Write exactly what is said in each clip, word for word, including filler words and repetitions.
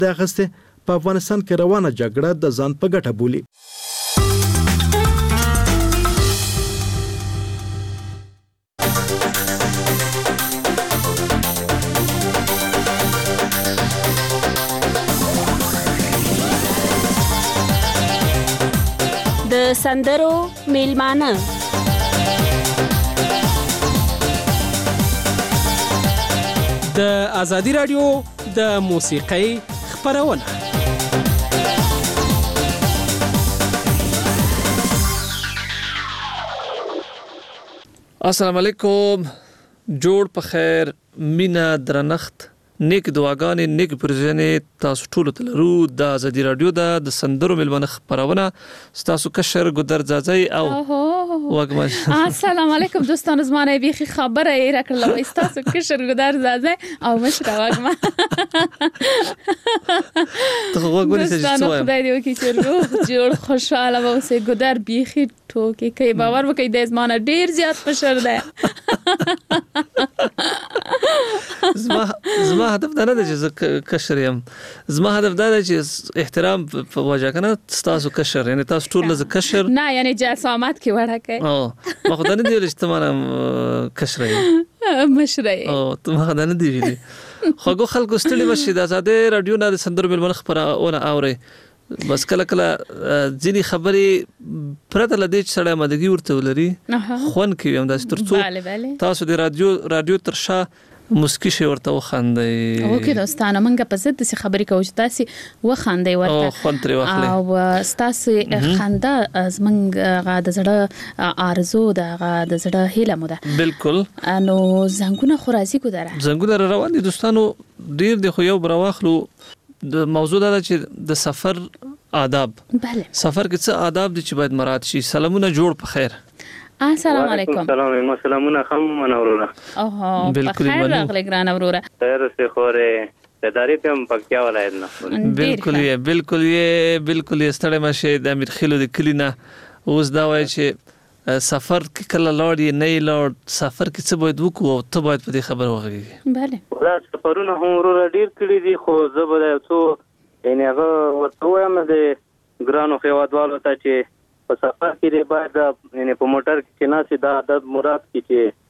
د اخسته په افغانستان کې روانه جګړه د ځان په ګټه بولي. د سندرو میلمانه د ازادي رادیو د موسیقۍ خپرونه. السلام علیکم، جوړ په خیر، مینا درنښت، نیک دعاګانې، نیک پرځنې تاسو ټول ته لرو. د ازادي رادیو د سندرو میلمانه خپرونه ستاسو کشر ګودر زازی او وګمن. السلام علیکم دوستان، زمانه بیخي خبره یې راکړله وای تاسو کشر ګودر زازی او مشره وګمن. ته وګورئ چې څه خدای دې وکړي چې روغ جوړ خوشاله اوسئ. ګودر بیخي ټوکې کوي، باور وکړئ د زمانه ډیر زیات پشر ده. زما زما هدف دا نه دی چې زه کشر یم، زما هدف دا دی چې احترام په وجه کنه تاسو کشر، یعنی تاسو ټول ز کشر نه، یعنی جسامت کې وړه کوي. او ما خو دا نه دی چې تمام کشر یم مشره او ته ما دا نه دی ویلي. خو خلکو ستړي بشي د ازادي رادیو نه د سندرو میلمانه خبرونه اوري، بس کله کله ځینی خبرې پرته لدې چې سړی مدګي ورته ولري خون کوي هم داسې ترڅو تاسو د رادیو رادیو ترشا مسکی شي ورته وخاندي. او کې دوستانه منګه په زړه د خبرې کوي چې تاسو وخاندي ورته او خون ترې واخلي او تاسو خندا زمنګ غا د زړه ارزو د غا د زړه هیله مو ده. بالکل. انو زنګونه خورازي کو دره زنګونه روان دي دوستانو، ډیر دی خو یو برواخلو. د موضوع دا چې د سفر آداب. بله. سفر کې څه آداب دي چې باید مراعات شي. سلامونه، جوړ په خیر. السلام علیکم. السلام سلامونه خم منوره. اوه بالکل راغلی ګران اوروره. خیر سه خوره تداری ته پکتیا ولایت نه. بالکل یې بالکل یې بالکل یې ستړی مشه د امیر خیلو د کلینا. اوس دا وایي چې سفر کې کله لاړ نه لاړ، سفر کې څه باید وکړو او ته باید په دې خبر وغږیږي. بله. دا سفرونه هم ورور ډیر کړی دي، خو زه به څو یعنی هغه ورته وایم د ګرانو خیوادوالو ته چې په سفر کې باید یعنی په موټر کې نه سي دا د مراد کې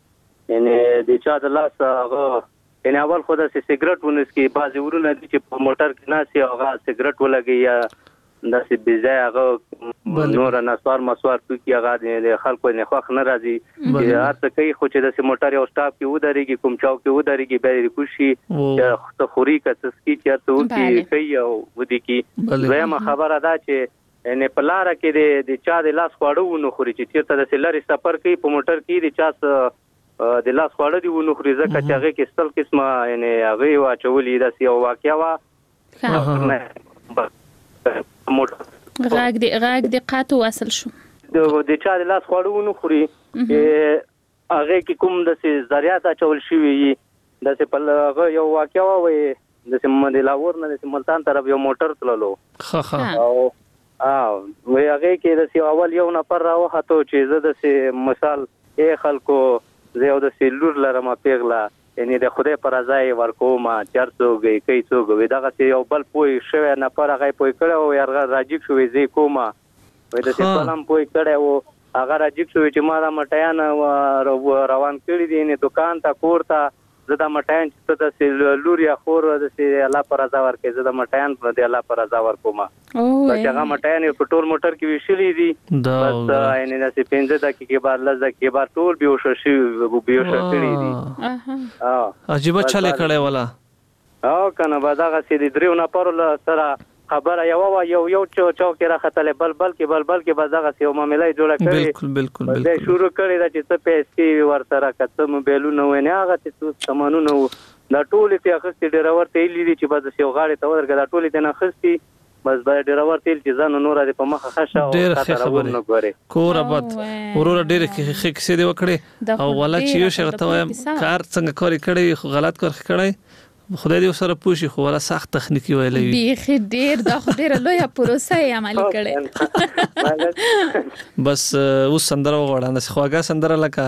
چې یعنی د چا د لاس هغه یعنی اول خو د سیګریټ ونس کې بعضی ورونه دي چې په موټر کې نه سي هغه سیګریټ ولګي یا داسې بيځای هغه نور نسوار مسوار کوي هغه د خلکو نه خوښ نه راځي. هر څه کوي خو چې د موټر یو سټاپ کې ودرېږي، کوم چاو کې ودرېږي، به کوشي چې ته خوري کته سکی چې ته ورکی کوي او ودی کی. زما خبره ده چې نه پلار کې د چا د لاس خواړو نو خوري چې چیرته د لری سفر کوي په موټر کې د چا د لاس خواړه دی ونو خوري ځکه چې هغه کې ستل قسمه یعنی هغه واچولې د سیو واقعیا وا غاګ دی غاګ دی قاتو وصل شو د چا د لاس خواړو نو خوري هغه کې کوم د زریات اچول شوی د څه په هغه یو واقعیا وې د سیمه د لاور نه د ملتان طرف یو موټر تللو خا خا او اه وې هغه کې د سی اول یو نفر راوخته چې زه د سی مثال ای خلکو زه یو د سیلور لرم پیغلا یعنی د خدای پر ځای ورکوم چرڅوږي کوي څوګوي دغه یو بل پوي شوی نه پر هغه پوي کړه او یارغه راجیب شوی زی کومه وې د سلام پوي کړه او هغه راجیب شوی چې ما را مټیان روان کړی دي نه دکان ته کور ته زدا مټیان چې د سیلور یا خور د سی الله پر ځای ورکې زدا مټیان پر دی الله پر ځای ورکوم او هغه مټیان په ټول موټر کې وشلې دي بس یعنی د سی پنځه دقیقې بعد لږ دقیقې بعد ټول بیوش شي بیوش کړی دي. اه عجیب چاله کړه ولا او کنه بعد هغه سي د دریو نه پر سره خبره یو یو یو چوک را خطلې بل بل کې بل بل کې بعد هغه سي معاملې جوړه کړې. بالکل بالکل بالکل دا شروع کړی دا چې څه پیسې ورسره کته موبایلونه ونه هغه چې سامانونه دا ټول ته اخستې ډرایور ته لیدي چې بعد سي غاړي ته ورګه دا ټول ته نه خستي بس دا ډرایور تل چې ځان نور دې په مخه خشه او خطر نه ګوري کور ابد ورور ډېر کې خې دې وکړي او ولا چې یو شرط وایم کار څنګه کوي کړي غلط کار کړي خدای دې سره پوښي خو ولا سخت تخنیکی ویلې وي بیخي ډېر دا خو ډېر لوی پروسه یې عملي کړي. بس اوس سندره وغواړم خواږه سندره لکه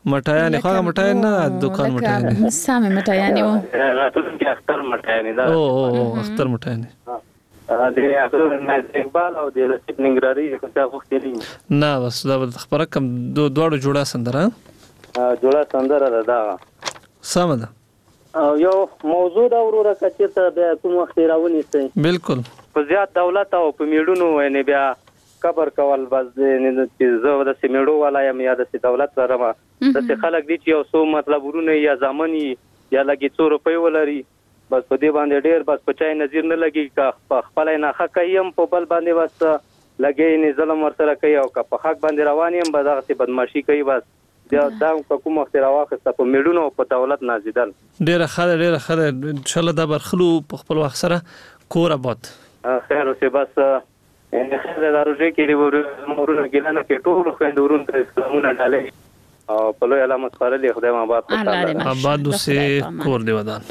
مټایانې خو هغه مټایان نه دکان مټایانې سامې مټایانې و راتلونکي اختر مټایانې دا او او اختر مټایانې د اختر نه اقبال او د لطیف ننګرهاري څه غوښتلي نه بس دا خبره کم دواړو جوړه سندره جوړه سندره ده دا سمه ده او یو موضوع دا وروره کچته بیا کوم وخت راونیسي بالکل په زیات دولت او په میړونو یعنی بیا قبر کول بس نه چې زه د سیمېړو ولایم یا د دولت سره د خلک دي چې یو څو مطلب ورونه یا ځامني یا لګي څو روپۍ ولري بس په دې باندې ډېر بس په چای نظر نه لګي کا خپل نه حق یم په بل باندې بس لګي نه ظلم ورسره کوي او کا په حق باندې روان یم به دغه بدمعشي کوي بس دا د کوم وخت راوخسته په میړونو په دولت نازیدل ډېر خاله ډېر خاله ان شاء الله دا برخلو په خپل وخت سره کور آباد خیر اوسه بس ان خیر دروځي کې دی ورونه ګلانه کې ټول خويندورون ته اسلامونه ډالې او په لوی علامت خالد خدای ما آباد کړه آباد اوسه کور دی ودان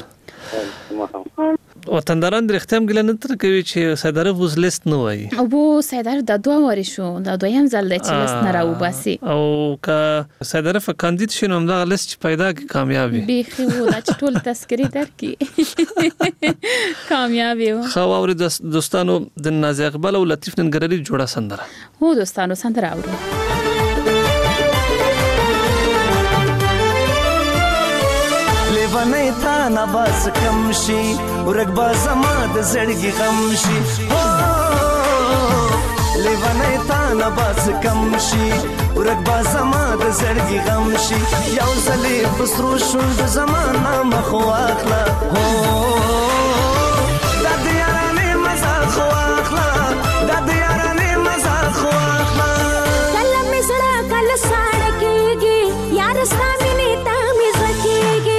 وطنداران درختم ګلنه تر کوي چې سیدار وز لیست نه وای او بو سیدار د دوه وری شو د دویم ځل د لیست نه راو باسي او که سیدار ف کاندید شنو هم دا لیست پیدا کی کامیابی بيخي و دا ټول تذکری درکې کامیابی و خو اور دوستانو د نازي اقبال او لطیف ننګرهاري جوړه سندره هو دوستانو سندره اورو لیوانه تا نباز کم شي ورګبا زما د زړګي غم شي لیوانه تا نباز کم شي ورګبا زما د زړګي غم شي یو ځلې بسرو شوند زمانه مخ واخلا هو د دیارانه مزه خو واخلا د دیارانه مزه خو واخلا کله مزړه کله ساړکیږي یار سامي تا مزه کیږي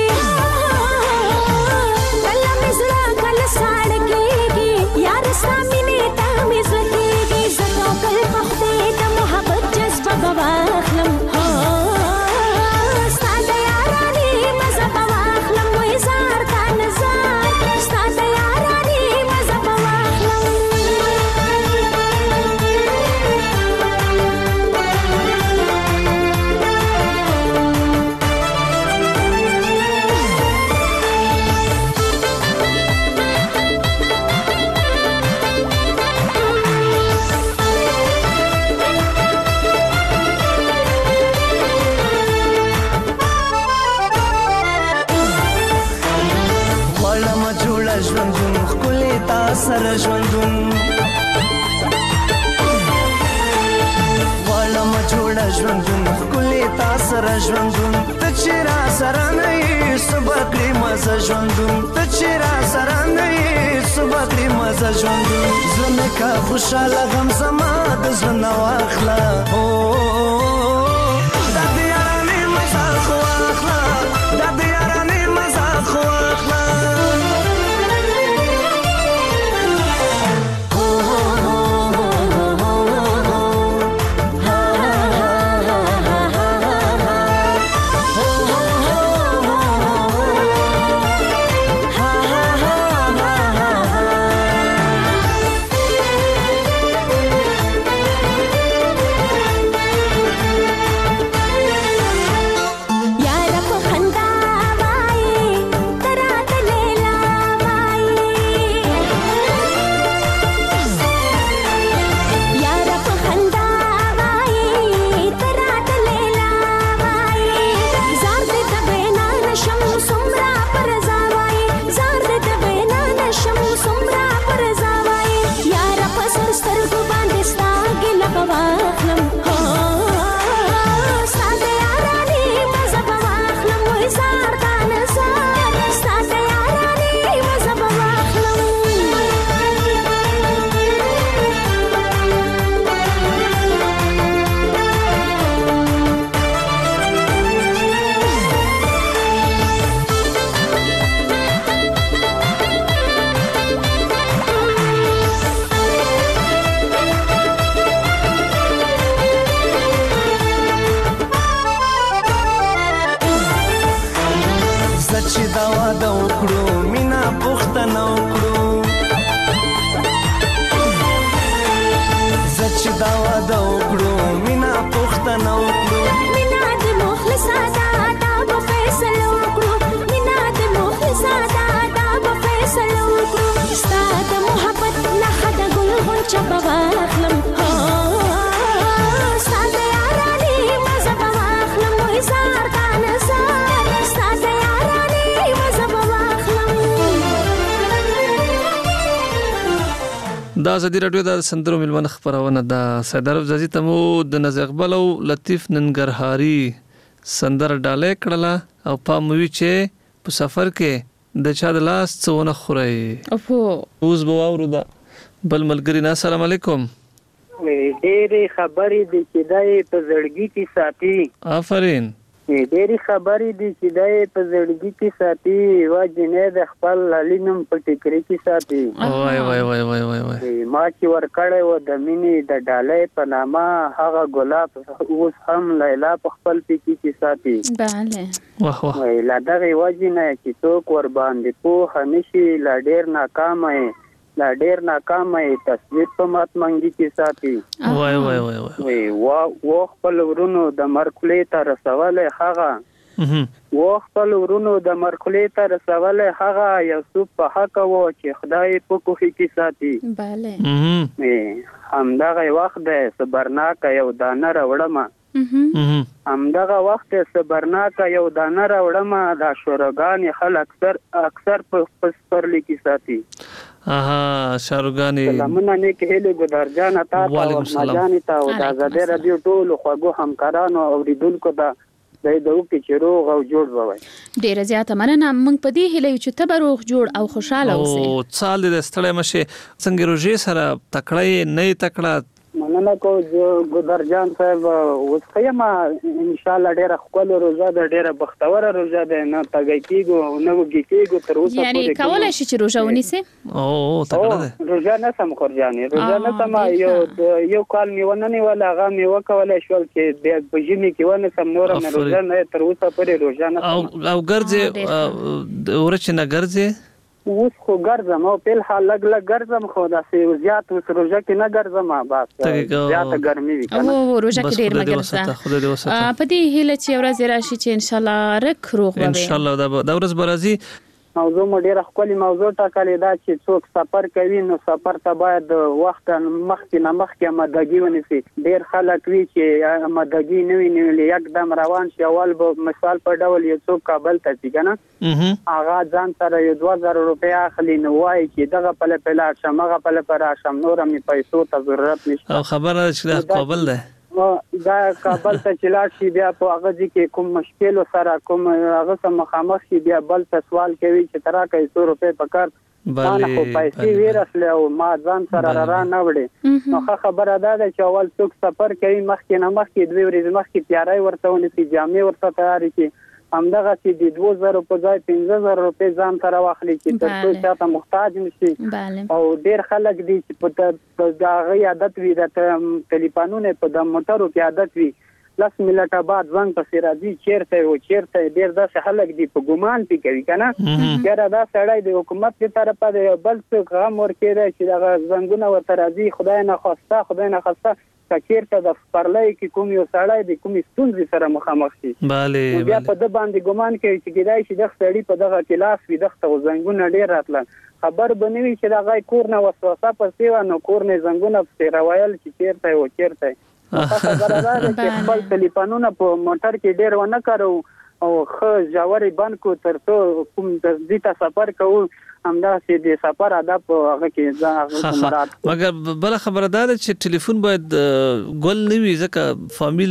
سره ژوندون والا ما جوړه ژوندون خولي تا سره ژوندون ته چې را سره نه یې سبقې مزه ژوندون ته چې را سره نه یې سبقې مزه ژوندون زنه کا خوشاله غم زما د زنه واخلا او د دیارانه مزه خو واخلا د دیارانه مزه خو واخلا دا ازادي رادیو د سندرو ملمن خبرونه د سیدار زازي تمو د نزغ بلو لطیف ننګرهاري سندر ډاله کړله او پاموي چې په سفر کې د چا د لاس څونه خوري اوه اوس به اورو دا بل ملګری نه السلام علیکم ډېرې خبرې دي چې دای په زړګي کې ساتي آفرین ډېرې خبرې دي چې دای په زړګي کې ساتي وا جنې د خپل لالینم په ټیکري کې ساتي وای وای وای وای وای وای ما چې ور کړې و د مینې د ډالۍ په نامه هغه ګلاب اوس هم لیلا په خپل پکی کې ساتي bale واه واه وای لا دغه وجنه چې څوک ور باندې په همیشي لا ډېر ناکامه لا ډېر ناکامه تصویر په مات منګي کې ساتي وای وای وای وای وی وا و خپل ورونو د مرکلې ته رسوله هغه و خپل ورونو د مرکلې ته رسوله هغه یوسف په حق وو چې خدای په کوه کې ساتي bale همدغه وخت د صبرناک یو دانه راوړم همدغه وخت صبرناک یو دانه راوړم د شورګان خلک اکثر اکثر په پسپرلی کې ساتي اها شاروګانی سلامونه نیک هلي ګدار جان تا او مجانی تا او د زده رادیو ټول خوغو همکارانو او ریدونکو دا د دوه کې چروغ او جوړ وای ډیر زیاته مننه موږ په دې هلي چې تبروغ جوړ او خوشاله اوسئ او څال دې ستړی مشه څنګه روزي سره تکړه نه تکړه مننه کو ګدار جان صاحب اوس خیمه ان شاء الله ډیره خپل روزه ده ډیره بختوره روزه ده نه تګی کیګو نه وګی کیګو تر اوسه یعنی کولای شي چې روزه ونیسي او تکړه ده روزه نه سم خورجانې روزه نه سم یو یو کال میونه نه ولا هغه میوه کولای شو چې د بجمی کې ونه سم نور نه روزه نه تر اوسه پرې روزه نه او او ګرځي ورچ نه ګرځي اوس خو ګرځم او په حال لګ لګ ګرځم خو دا سي زیات اوس روزه کې نه ګرځم بس زیات ګرمي وي کنه او روزه کې ډیر مګرځه په دې هله چې ورځ راشي چې ان شاء الله رک روغ وي ان شاء الله دا ورځ برازي موضوع مو ډیره خپل موضوع ټاکلې دا چې څوک سفر کوي نو سفر ته باید وخت مخکې نه مخکې مدګي ونیسي ډیر خلک وی چې مدګي نه وي نو یکدم روان شي اول به مثال په ډول یو څوک کابل ته ځي کنه هغه ځان سره یو دوه زره روپیا اخلي نو وای چې دغه په لپاره شمغه په لپاره شم نور می پیسو ته ضرورت نشته او خبره چې کابل ده دا کابل ته چلا شي بیا په هغه ځکه کوم مشکل سره کوم هغه سم مخامخ شي بیا بل څه سوال کوي چې ترا کې سو روپے پکار باندې خو پیسې ورسله او ما ځان سره را نه وړي نو خبره ده چې اول څوک سفر کوي مخکې نه مخکې دوی ورځې مخکې تیاری ورته ونیسي جامې ورته تیاری کړي همدغه چې د دوه زره په ځای پنځه زره روپے ځان سره واخلي چې تاسو چاته محتاج نشي او ډیر خلک دي چې په دغه عادت وي د ټلیفونونو په د موټرو کې عادت وي لاس ملټه بعد زنګ په سرادي چیرته او چیرته ډیر داسې خلک دي په ګمان پی کوي کنه ګره دا سړی د حکومت په طرفه د بل څه غم ورکړي چې دغه زنګونه ورته راځي خدای نه خواسته خدای نه خواسته چیرته د پرلای کې کوم یو سړی د کومې ستونزې سره مخامخ شي bale بیا په د باندې ګمان کوي چې ګدای شي د سړی په دغه کلاس وي دغه زنګونه ډیر راتل خبر بنوي چې دغه کور نه وسوسه پسې و نو کور نه زنګونه په روایل چې چیرته و چیرته خبره ده چې خپل ټلیفونونه په موټر کې ډیر ونه کارو او خو جوړي بند کو ترڅو کوم د دې ته سفر کوو همدا چې د سفر ادب هغه کې ځا مراد مګر بل خبره ده چې ټلیفون باید ګل نه وي ځکه فامیل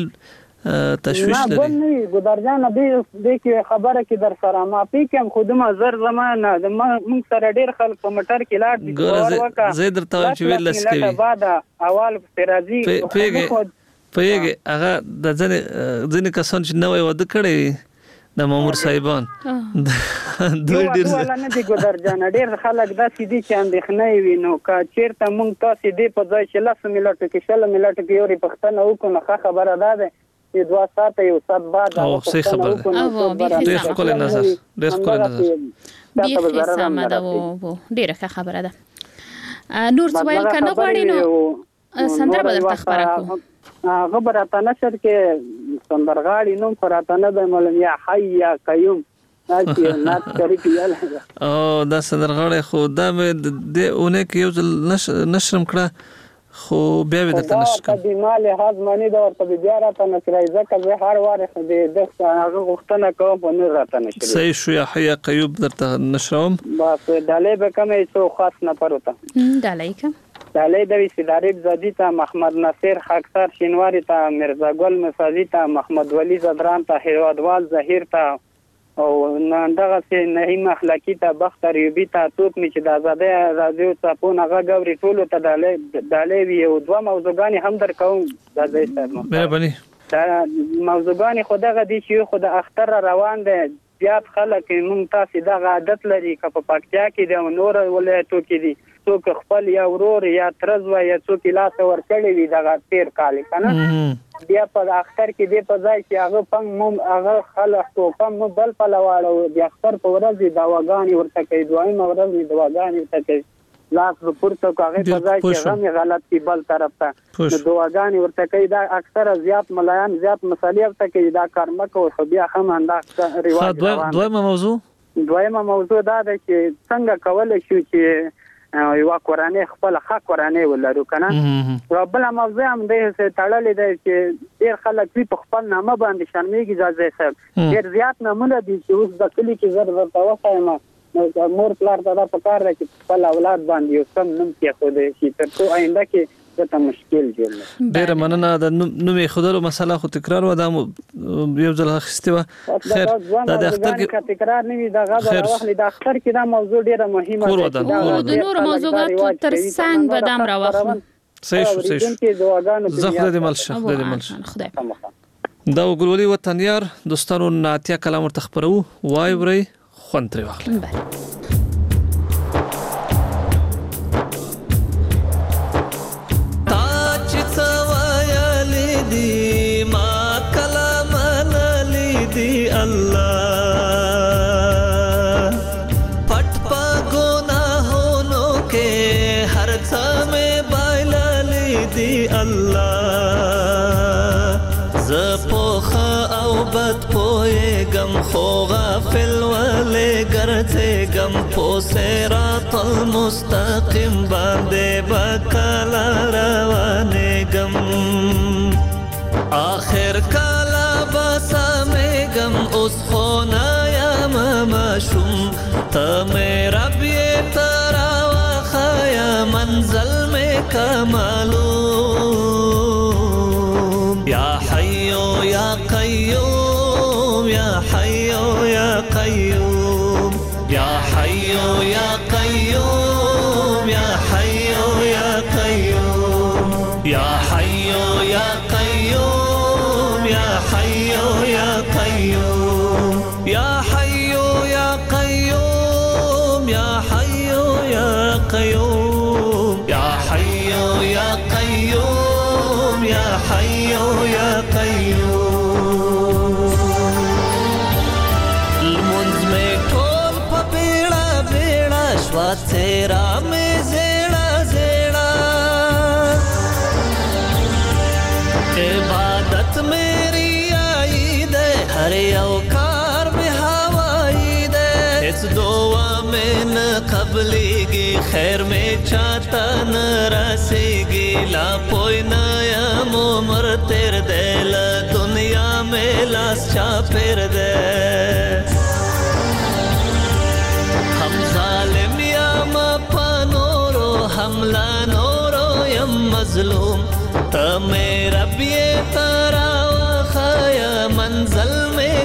تشویش لري نه ګل نه وي ګدار جان دې دې کې خبره کې در سره ما پی کوم خودما زر زمانه د موږ سره ډیر خلک په موټر کې لاړ دي ګور زه درته وایم چې ویل لس کوي بعد اول فرازي پیګه پیګه هغه د ځنې ځنې کسان چې نوې ود کړي د مامور صاحبان دوی ډیر ولا نه دي ګدار جان ډیر خلک دا سیدي چې اندېخنې وي نو کا چیرته مونږ تاسو دې په ځای چې لاس ملت کې شل ملت کې یوري پښتنه وکړو خبره ده چې دوا ساته یو سات بعد او څه خبره ډیر خپل نظر ډیر خپل نظر بیا سم ده وو ډیره ښه خبره ده نور څه ویل کنه غواړي نو سندره بدل تخبره کو خبره تا نشر کې سندرغاړي نوم فراتنه د مولوی حی یا قیوم چې نات کوي پیاله او دا سندرغاړي خو دا مې د اونه کې یو نشرم کړه خو بیا به د نشر کړه د مال هاضمنی دا ورته بیا راته نشرای ځکه زه هر واره خو د دغه هغه غوښتنه کوم په نه راته نشر صحیح شو یا حی قیوم درته نشروم بس دلې به کومه څو خاص نه پروته دلې کا دالې د وسیدارب زادی ته محمد نصیر خاکسار شینواری ته مرزا ګل مسازی ته محمد ولی زدران ته هیوادوال ظهیر ته او دغه سي نعیم اخلاقی ته بختر یوبی ته توپ می چې د آزادۍ رادیو صاحبونه غوړي ټولو ته دالې دالې وی او دوه موضوعګانی هم در کوم د دې سره مهرباني دا موضوعګانی خدغه دي چې خو د اختر روان دي زیات خلک مونږ تاسو دغه عادت لري که په پکتیا کې د نور ولایتو کې دي څوک خپل یا ورور یا ترز و یا څوک لاس ورکړي وي دغه تیر کال کنه بیا په اختر کې دی په ځای چې هغه پم مو هغه خلک کو پم مو بل په لواړو د اختر په ورځ د واغانی ورته کوي دوی مو ورځ د واغانی ورته کوي لاس پورته کوي په ځای چې هغه غلط کی بل طرف ته د واغانی ورته کوي دا اکثر زیات ملایان زیات مسالې ورته کوي دا کار مکو خو بیا هم انده ریواج دویمه موضوع دویمه موضوع دا ده چې څنګه کول شو چې یو قرآنی خپل حق قرآنی ولرو کنه او بل موضوع هم ده چې تړلې ده چې ډیر خلک په خپل نامه باندې شرمېږي ځای صاحب ډیر زیات نمونه دي چې اوس د کلی کې زر ورته وخایم نو مور پلار ته په کار راځي خپل اولاد باندې یو سم نوم کې خو دې چې تر څو آینده کې دا مشکل جوړ ډیر مننه د نومې خودلو مسله خو تکرار و دا یو ځل اخیسته و خیر دا د اختر کې تکرار نه وي دا غږ راوخلي د اختر کې دا موضوع ډیره مهمه ده او د نور موضوعاتو تر څنګ به دام راوخلو صحیح شو صحیح شو زخه د ملشه د ملشه خدای دا وګورولي وطنيار دوستانو ناتیا کلام ورته خبرو وای وري خوندري واخلي خو غافل ولې ګرځې غم په صراط المستقیم باندې بکلا روانې غم آخر کلا بسمې غم اوس خو نه یم مشوم ته مې رب یې ترا وخیا منزل مې کمالو یا حیو یا قیوم یا حیو یا قیوم یا حیو یا قیوم یا حیو یا قیوم یا حیو یا قیوم یا حیو یا قیوم یا حیو یا قیوم یا حیو یا قیوم یا حیو یا قیوم یا حیو یا قیوم تیرا میں زیڑا زیڑا عبادت میری آئی دے ہر اوکار میں ہوائی دے اس دعا میں نہ قبلی گی خیر میں چاہتا نہ رسی گی لا پوئی نیا مومر تیر دے لا دنیا میں لاس چا پھر دے ہم ظالم حملہ نورو یم مظلوم تا میرا بیے تارا وخایا منزل میں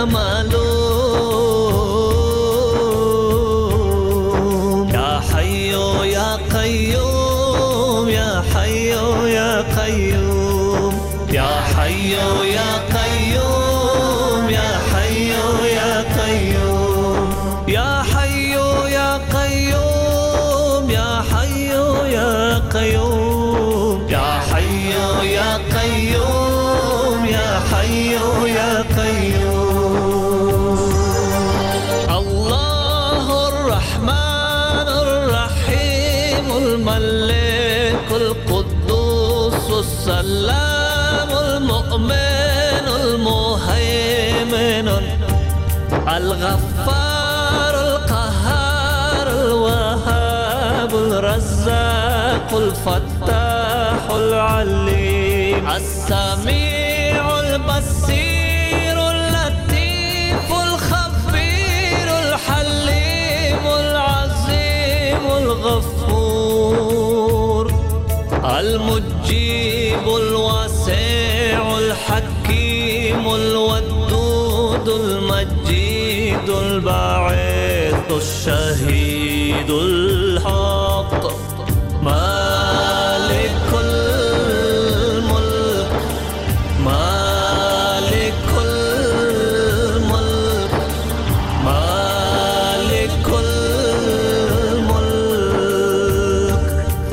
کمالو یا حیو یا قیوم یا حیو یا قیوم یا حیو یا قیوم یا حیو یا قیوم یا حیو یا قیوم یا حیو یا قیوم یا حیو یا قیوم یا حیو یا قیوم اللہ الرحمن الرحیم الملک القدوس السلام المؤمن المهيمن الغفار القهار الوهاب الرزاق الفتاح العليم السميع البصير اللطيف الخبير الحليم العظيم الغفور المجيب الواسع الحكيم الودود المجيد الباعث الشهيد الحق مالك الملك مالك الملك مالك الملك.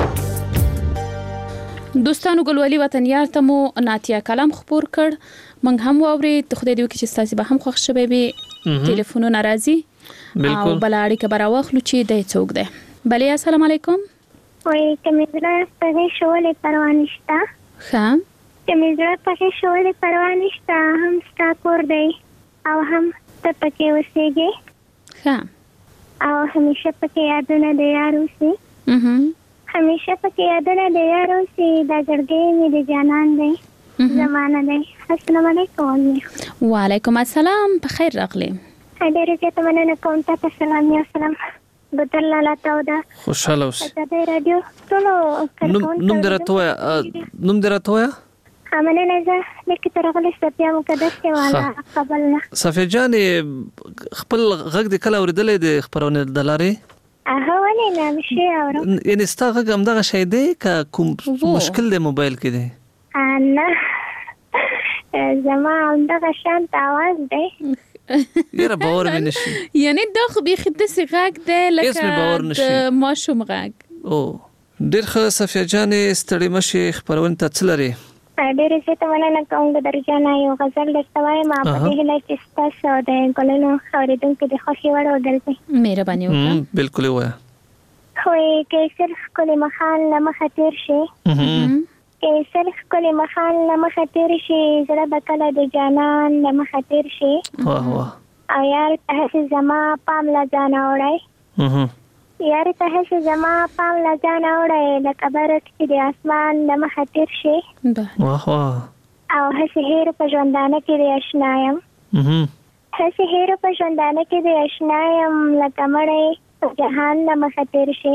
دوستانو ګلوالي وطنیار ته مو ناتیا کلام خبر کړ موږ هم واوري ته خدای دې وکړي چې تاسو به هم خوښ شوي به ټلیفونونه راځي او بل اړیکه به راوخلو چې د څوک ده. بله السلام علیکم. وای کمیزره په شولې پروا نشته. ښه کمیزره په شولې پروا نشته هم ستا کور دی او هم ته پکې اوسېږې. ښه او همیشه پکې یادونه د یار اوسي. همیشه پکې یادونه د یار اوسي. دا ګرګې مې د جانان دی زمانه دی. السلام علیکم. وعلیکم السلام. په خیر راغلی. ډېرې زیاته مننه کوم تاسو سلام یا سلام بدل لاله تاوده خوشاله اوسې. دا رادیو ټولو نوم دې راته وایه نوم دې راته وایه. مننه زه لیکې ته راغلی صفیه مقدس یم والا قبلنه. صفیه جانې خپل غږ دې کله اورېدلی د خپرونې د لارې؟ هغه ولې نه مشي اورم. یعنې ستا غږ همدغه شی دی که کوم مشکل دی موبایل کې دی؟ نه زما همدغه شانت آواز دی. یاره باور مې نشي. یعنی دا خو بیخي داسې غږ دی لکه د ماشوم غږ. او ډېر ښه صفیه جانې ستړې مه شې خپرونې ته څه لرې؟ ډېرې زیاته مننه کوم د درجانه یو غزل درته وایم په دې هیله چې ستاسو د ګلونو اورېدونکو د خوښې وړ وګرځي. مهرباني وکړه. بالکل یې ووایه. وایي که صرف ښکلې مخان له مخه تېر شي که صرف ښکلې مخان له مخه تېر شي زړه به کله د جانان له مخه تېر شي. واه واه. او یار ته هسې زما پام له ځانه وړی یار ته هسې زما پام له ځانه وړی لکه برق چې د اسمان له مخه تېر شي. واه واه. او هسې هېر په ژوندانه کې د اشنا یم هسې هېر په ژوندانه کې د اشنا یم لکه مړی په جهان له مخه تېر شي.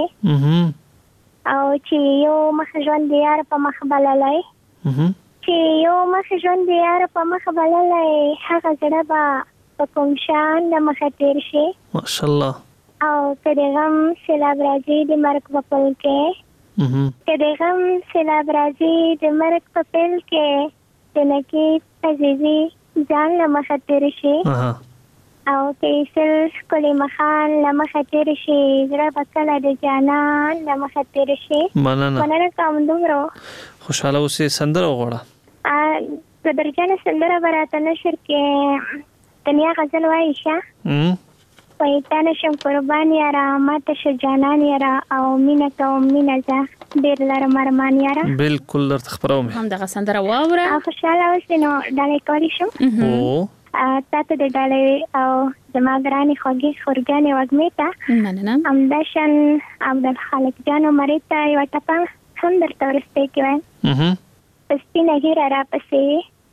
او چې یو مخ ژوند د یار په مخ بللی چې یو مخ ژوند د یار په مخ بللی هغه زړه به په کوم شان د مخه تېر شي. ماشاءالله. او که د غم سیلاب راځي د مرګ په پل کې که د غم سیلاب راځي د مرګ په پل کې د نکیب عزیزي ځان له مخه تېر شي. او که یې سل ښکلې مخان له مخه تېر شي زړه به کله د جانان له مخه تېر شي. مننه مننه کوم دومره خوشحاله اوسې. سندره وغواړه. د درجانه سندره به راته نشر کې دنیا غزل وایي شه وایي تا نشم قربان یاره ماته شه جانان یاره او مینه کوم مینه زه ډېر لرم ارمان یاره. بالکل درته خپروم. همدغه سندره واوره او خوشحاله اوسې. نو ډالۍ کولی شم تا ته د ډالۍ او زما ګرانې خوږې خورګانې وږمې ته مننه. همداشان عبدالخالق جان عمرې ته یوه ټپه هم درته وروستۍ کې وایم. په سپینه ږیره راپسې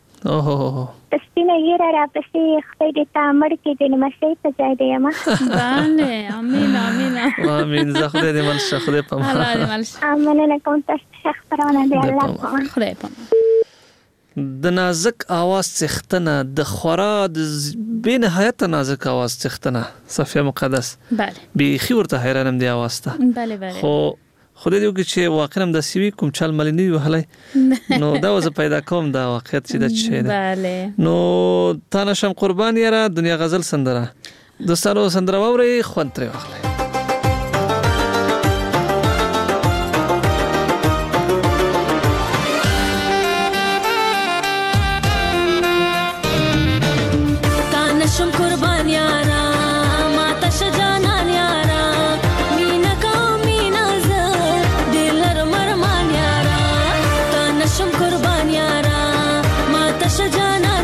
په سپینه ږیره راپسې خدای دې تا مړ کړي د لمسۍ په ځای د یمه. بله امین امین امین. زه خدای دې مل شه. خدای په امان. الله دې مل شه. مننه کوم تاسو ښه خپرونه دی. الله په امان. خدای په امان. د نازک آواز څښتنه د خورا د بې نهایته نازک آواز څښتنه صفیه مقدس. بله بیخي ورته حیرانم دی آواز ته. بله بله. خو خدای دې وکړي چې واقعا هم داسې وي کوم چل ملې نه وي وهلی نو دا وزه پیدا کوم دا واقعیت چې دا څه شی دی. بله نو تا نشم قربان یاره دنیا غزل سندره. دوستانو سندره واورئ خوند ترې واخلئ.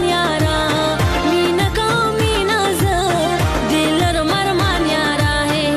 Hey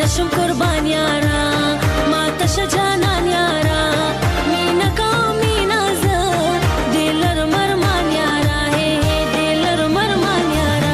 نشم قربان یارا ما تش جانان یارا مینا کا مینا ز دلر مرمان یارا ہے دلر مرمان یارا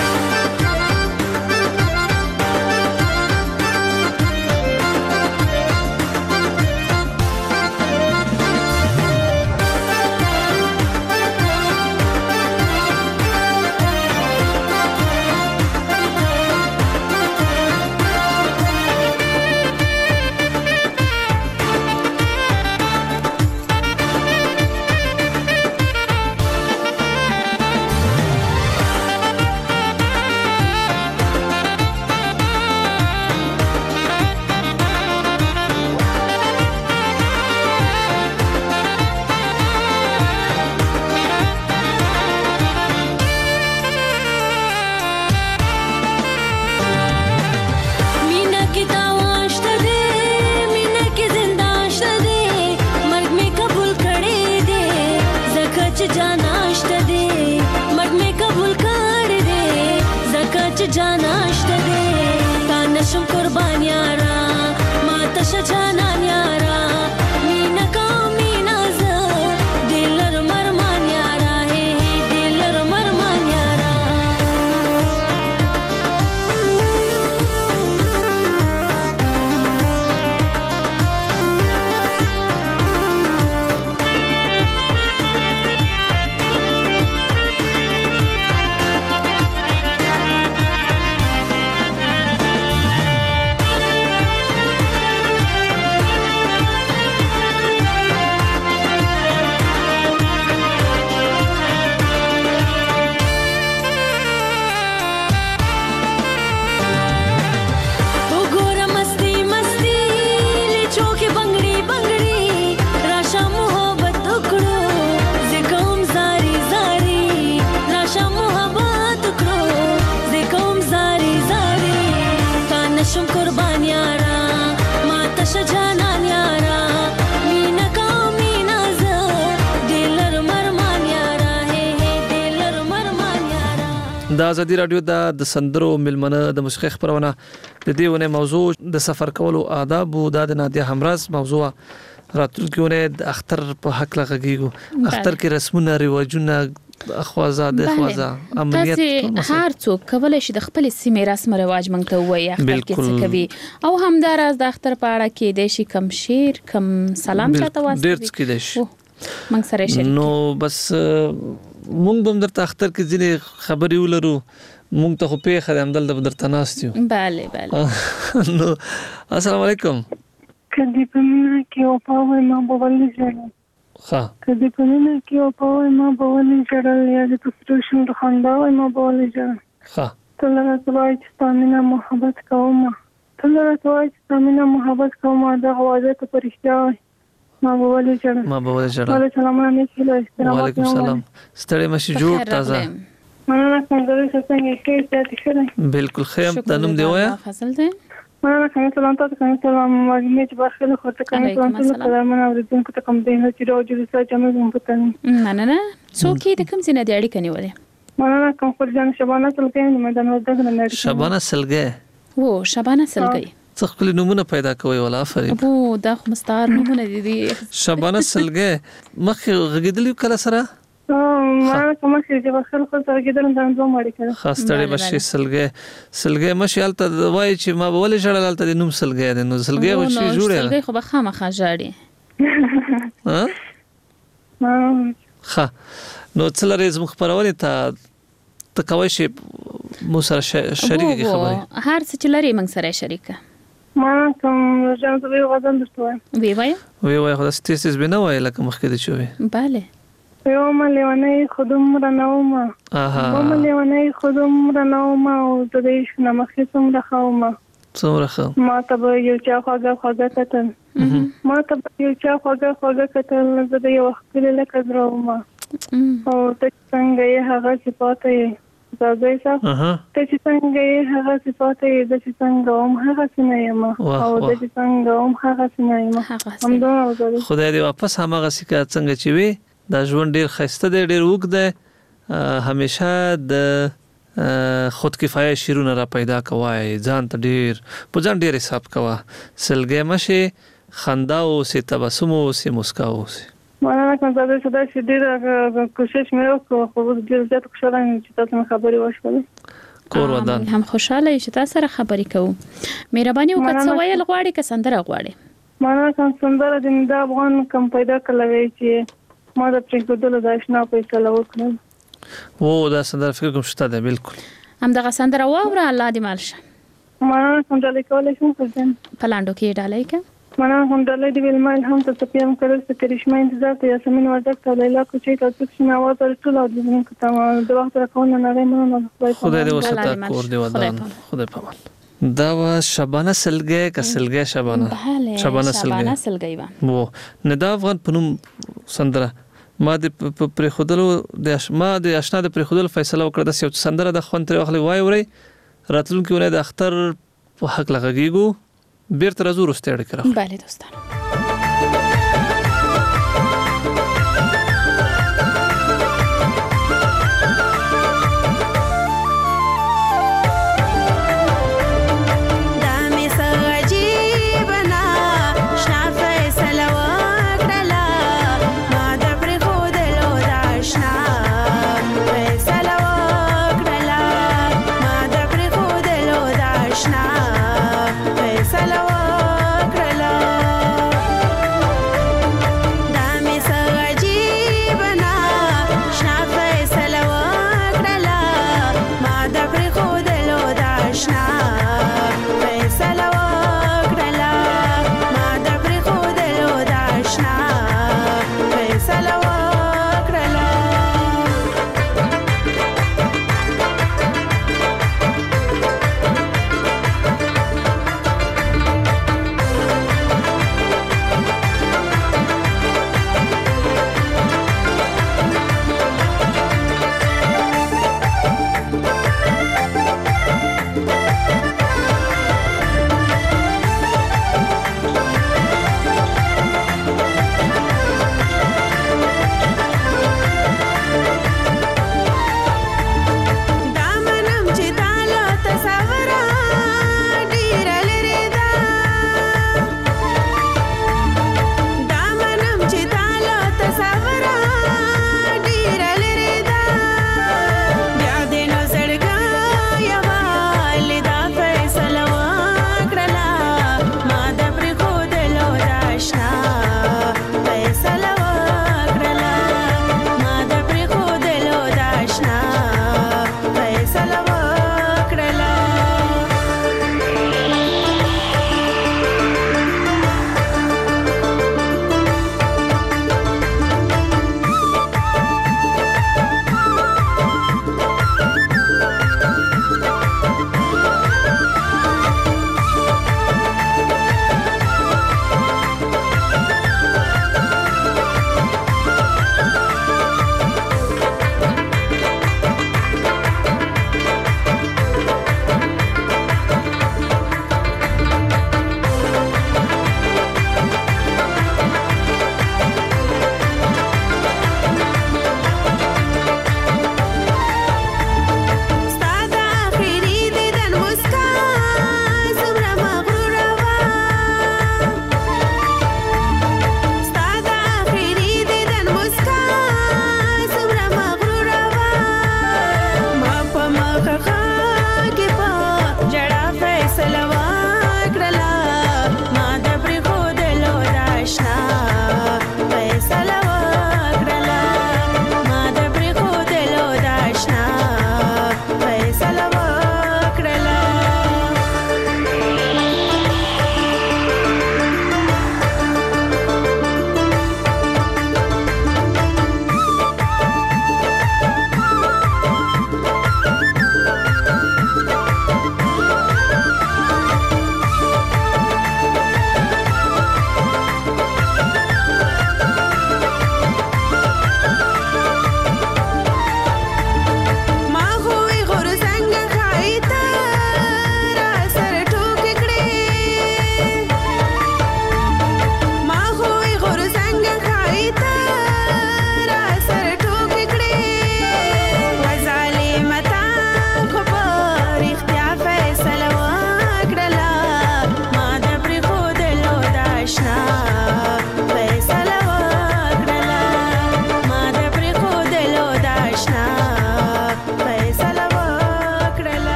د ازادي رادیو د سندرو ملمنه د موسیقي خبرونه د دېونه موضوع د سفر کولو آداب او د نادیه همراز موضوع راتلونکي د اختر په حق لغږیږو اختر کې رسمونه رواجونه اخوازه د اخوازه امنیت هر څوک کولای شي د خپل سیمې رسم رواج مونږ ته وایي اختر کې څه کوي او همداراز د اختر په اړه کې د شي کم شیر کم سلام چاته واسطه ډیر څه کې د شي مونږ سره شریک نو بس مونږ هم درته اختر کې ځینې خبرې ولرو مونږ ته خو په خدای همدل د درته ناستیو bale bale نو السلام علیکم کدی پمنه کې او په ما بولې ځل ها کدی پمنه کې او په ما بولې ځل یا د تاسو د خندا او ما بولې ځل ها تلره توای چې تامینه محبت کوم تلره توای چې تامینه محبت کوم دا غواړه ته پرشتیا ما بولې ځل ما بولې ځل السلام علیکم وعلیکم السلام ستړي مشي جوړ تازه مننه کوم درې څنګه کې ستاسو ښه بالکل خیم تنم دی وایا فضل دی مننه کوم سلام تاسو کوم سلام مې چې برخه خو ته کوم سلام تاسو مننه ورته کوم کوم دې چې راځي د ساجه مې پته مننه څوک دې کوم څه نه دی اړیکه نیولې مننه کوم خپل ځان شبانه سلګې نه مدن ودغه نه شبانه سلګې وو شبانه سلګې څه خپل نمونه پیدا کوي ولا افرین ابو دا خو مستعار نمونه دي دي شبانه سلګې مخ غږیدلی کله سره ما کوم چې په خپل خپل سره کېدل دا دوه مړی کړه خاصه بشي سلګې سلګې مشال ته وای چې ما ولې جړل ته نوم سلګې نو سلګې و چې جوړه سلګې خو به خامخا جاړي ها ها نو څلره زموږ خبرونه ته تکوي شي مو سره شریک خبري هر څه چې لري موږ سره شریکه ما کوم ځان ته یو غزل درته وی وای وی وای خو ستاسو بنه وای لکه مخکې د چوي bale یوم لیونی خودم رنوم اها یوم لیونی خودم رنوم او د دې نمخې څومره خاوم څومره خاوم ما ته یو چا خواږه خواږه کتل ما ته یو چا خواږه خواږه کتل زه د یو وخت لکه دروم او ته څنګه یې هغه صفات یې زړګی صاحب ته چې څنګه یې هغه صفات یې د چې څنګه هم هغه سینېم او د چې څنګه هم هغه سینېم همدغه خدای دې واپس هغه سکه څنګه چې وي دا ژوند ډیر خسته دی ډیر وګ دی همیشه د خود کفایه شیرونه را پیدا کوای ځان ته ډیر په ځان ډیر حساب کوا سلګې مشه خندا او سي تبسم او سي مسکا او سي مولانا کوم زده صدا چې ډیر کوشش مې وکړ خو ډیر زیات خوشاله یم چې تاسو مې خبري وشولې کور ودان هم خوشاله چې تاسو سره خبري کوو مهرباني وکړئ څه ویل غواړي که سندره غواړي مولانا کوم سندره د افغان کم پیدا کړلوي چې ما د پریکودلو د آشنا فیصله وکړم و دا سندره فکر کوم شته ده بالکل هم دغه سندره واوره الله دې مالشه ما هم ډالې کولای شم پرځم پلاندو کې ډالې کې ما هم ډالې دی ویل مال هم ته پیم کړل چې کرشمه انتظار ته یاسمین وردک ته لیلا کو چې تاسو چې ما وځل ټول او دې موږ ته د وخت راکونه نه لري خدای دې وساته کور دې ودان خدای په دا وا شبانه سلګه ک سلګه شبانه شبانه سلګه سلګه و نه دا افغان پنوم سندره ما د پر خودلو د ما د آشنا د پر خودلو فیصله وکړه د یو سندره د خوان تر واخلي وای وری راتلونکي ونه د اختر په حق لغږیګو بیرته رزور استړ کړه bale دوستانو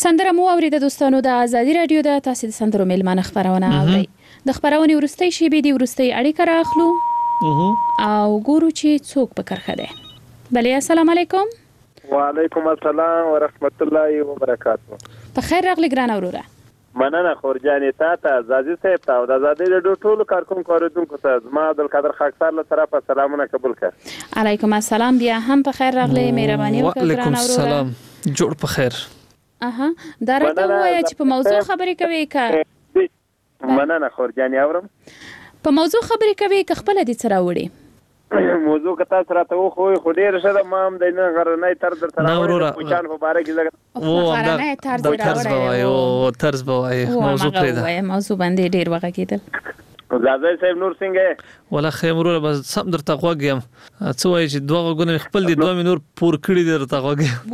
سندره مو اورید دوستانو د ازادي رادیو د تاسو د سندرو میلمانه خبرونه اوري د خبرونه ورستي شی به دی ورستي اړیکه راخلو او ګورو چې څوک په کرخه ده. بله السلام علیکم. وعلیکم السلام ورحمت الله وبرکاته. په خیر راغلی ګران اوروره. مننه خورجانې تا ته زازي صاحب ته او د ازادي رادیو ټولو کارکونکو اوریدونکو ته زما عبدالقادر خاکسار له طرفه سلامونه قبول کړه. علیکم السلام. بیا هم په خیر راغلی مهرباني وکړه ګران اوروره. وعلیکم السلام. جوړ په خیر. اها دا راته وایي چې په موضوع خبرې کوي که مننه خورجانې اورم په موضوع خبرې کوي که خپل دي سره وړي موضوع که تاسو راته خو خو ډیر ښه ما هم د نه غرنۍ تر در تر راوړم پوچان په باره کې زګ او غرنۍ تر در راوړم او طرز بوای موضوع پرې ده موضوع باندې ډیر وغه کېدل. زازي صاحب نور څنګه ولا خیمرو بس سم درته غوږم څه وایي چې دوه غوږونه خپل دي دوه نور پور کړی دي درته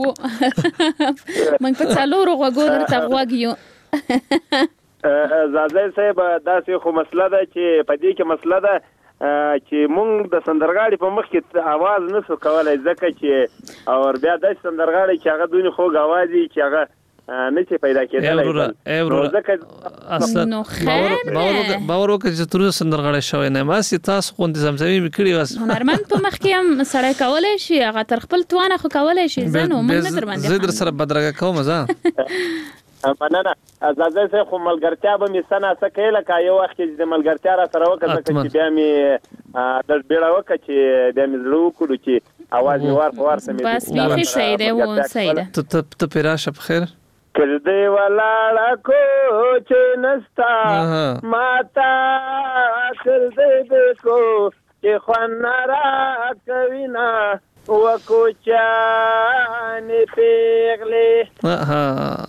غوږ من په څلورو غوږو درته غوږیو. زازي صاحب دا څه خو مسله ده چې په دې کې مسله ده چې مونږ د سندرغاړي په مخ کې आवाज نسو کولای ځکه چې اور بیا د سندرغاړي چې هغه دونی خو غوازي چې هغه نه چې پیدا کېدل نو ځکه اصلا باور باور وکړه چې تر اوسه سندرغاړي شوی نه ما سي تاسو خو د زمزمي میکړي واس هنرمند په مخ کې هم سړی کولای شي هغه تر خپل توانه خو کولای شي زنه موږ نه در باندې زه در سره بدرګه کوم ځه مننه ازازي سه خو ملګرتیا به می سنا سکه لکه یو وخت چې د ملګرتیا را سره وکړه چې بیا می د بیړه وکړه چې بیا می زړه وکړو چې اواز یې ور ور سمې بس به صحیح دی و صحیح ده ته ته پیراشه بخیر کړدې ولاړه کو چې نستا ماتا کړدې دې کو چې خنرا کوینا وکو چانه پیغلې ها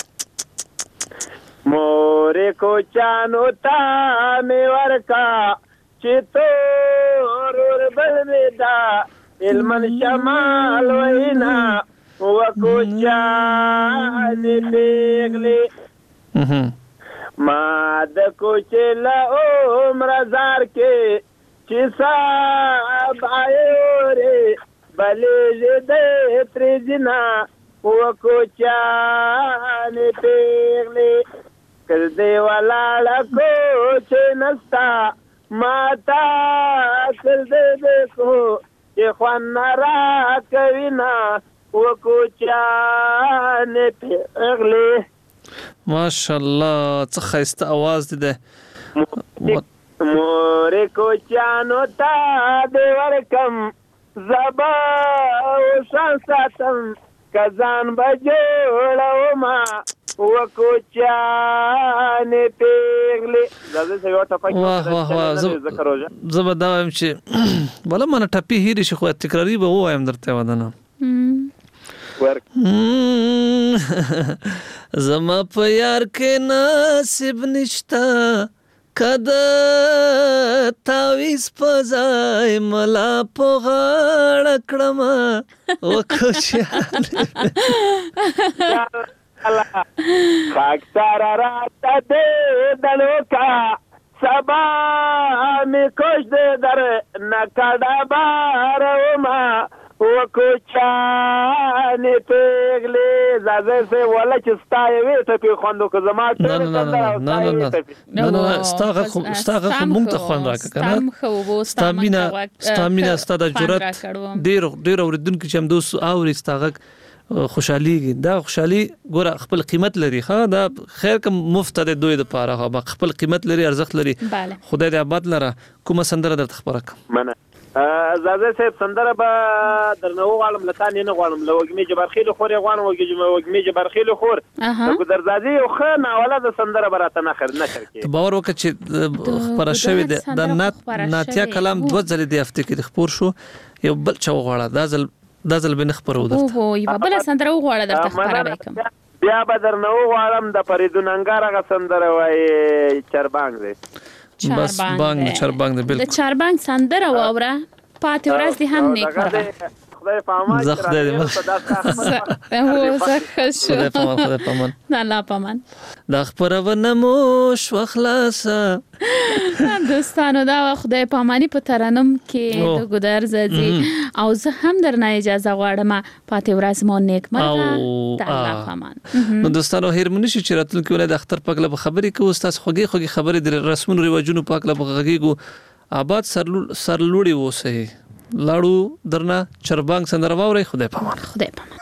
مورې کو چانو تا می ورکا چې تو ور بل دا علم شمال وینا وکو چانه پیغلې ما د کوچلا عمر زار کې چې صاحب آیورې بلې دې تر جنا وکو چانه پیغلې کړدې ولاړه کو چې نستا ماتا کړدې دې کو چې خوان را کوینا وکو چانه پیغلې. ماشاءالله څه ښایسته اواز دی ده. مورې کو چانو تا دې ورکم زبا او شان ساتم کزان بجوړوما وکو چانه پیغلې. زازي سه یو ټپه واه واه واه زه به دا وایم چې بله مانه ټپې هېرې شي خو تکراري به ووایم درته ودانه زما په یار کې نصیب نشتا کده تاویز په ځای ملا په غاړه کړم وکو چانه خاکسار راته دې دلوکا سبا می کوش دې در نکړه بارما وکو چانه پیغلې. زازي سه ولا چې ستای وې ته په خوندو کو زما ته نه نه نه نه نه نه ستاغه ستاغه مونږ ته خوند راک کنه ستامینا ستامینا ستاده جرأت ډیر ډیر اوریدونکو چې هم دوس اوري ستاغه خوشحالي دا خوشحالي ګوره خپل قیمت لري ها دا خیر کوم مفت ده دوی د پاره ها خپل قیمت لري ارزښت لري خدای دې آباد لره کومه سندره درته خبره کوم منه زازي صاحب سندره به درنه وغواړم لته نه غواړم لوګمي جبرخیل خور غواړم وګمي جبرخیل خور کو در زازي یو خه ناوله د سندره براته نه خر نه کړی باور وکړه چې خبره شوی د نات ناتیا کلام دوه ځلې دی هفته کې خبر شو یو بل چا وغواړه دا ځل دا ځل به نه خبرو درته اوه یو بل سندره وغواړه درته خبره وکم بیا به درنه وغواړم د فریدون انګار غ سندره وای چربانګ دی بس بانګ چربانګ دی بالکل د چربانګ سندره واوره پاتې ورځ دې هم نه کړه خدای په امان زه خدای دې په داسې هو زه شو خدای په امان خدای په امان الله په امان دا خبرونه مو شو خلاصه دوستانو دا خدای په امانی په ترنم کې د ګودر زدي او زه هم درنه اجازه غواړم پاتې ورځ مو نیک مرګه د الله په امان نو دوستانو هرمونی شي چې راتلونکي ولې د اختر پاک له خبرې کوو تاسو خوږی خوږی خبرې د رسمونو ریواجونو پاک له غږیږو آباد سرلوړي وسه لاړو درنه چربانګ سندره واوري خدای په امان خدای په امان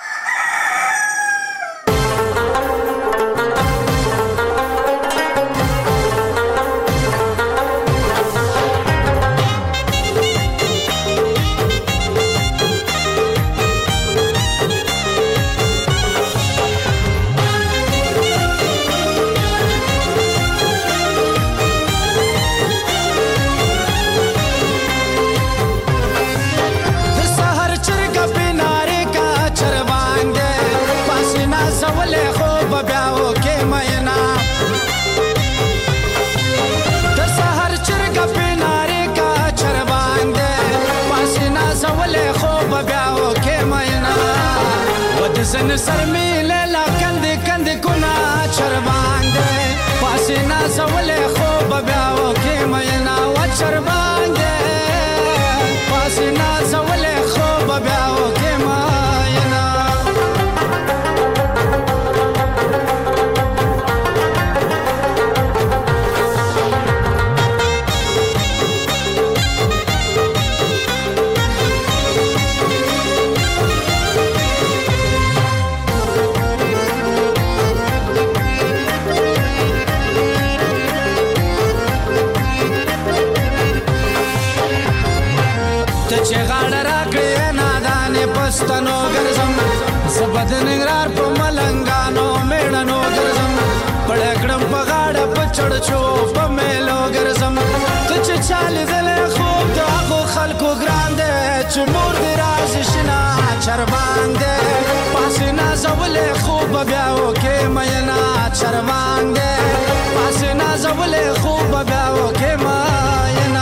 زن سر میله لا کند کند کنا چربانده پاسینا زول خوب بیاو کی مینا و چربانده پاسینا زول خوب بیاو کی مینا پستانو ګرځم زبد نګرار په ملنګانو میړنو ګرځم پړکړم په غاړه په چړچو په میلو ګرځم ته چې چالي دلې خوب د هغو خلکو ګران دی چې مور دې راز شنا چربان دی پاسینا زولې خوب بیا وکې مینا چربان دی پاسینا زولې خوب بیا وکې مینا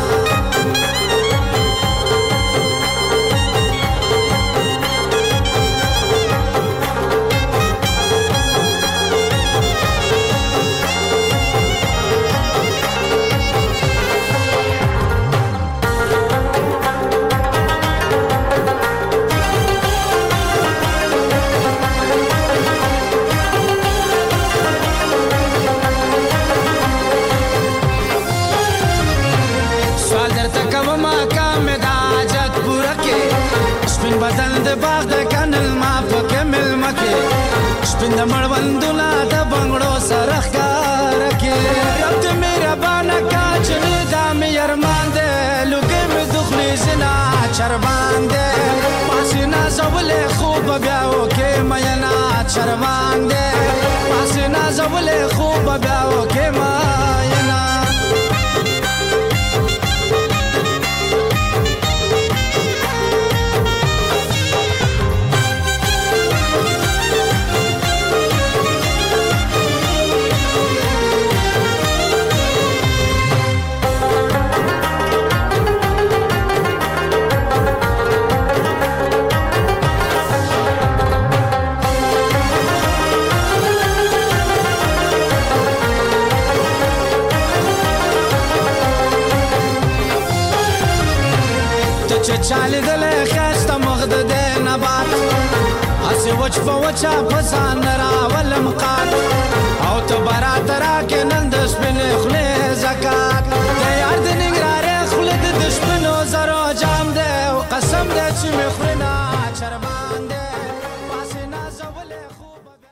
بدل د باغ د کنل ما پکې مل مکه سپین د مړوندونه د بنگړو سره ښکار کې رب دې مهربانه کا چې دا مې ارمان دې لوګې مې دخلي زنا چربان دې پاسینا زولې خوب بیا وکې مینا چربان دې پاسینا زولې خوب بیا وکې مینا چالي دلې خسته مخد دې نبات اسه وچ په وچا پسان را ولم قا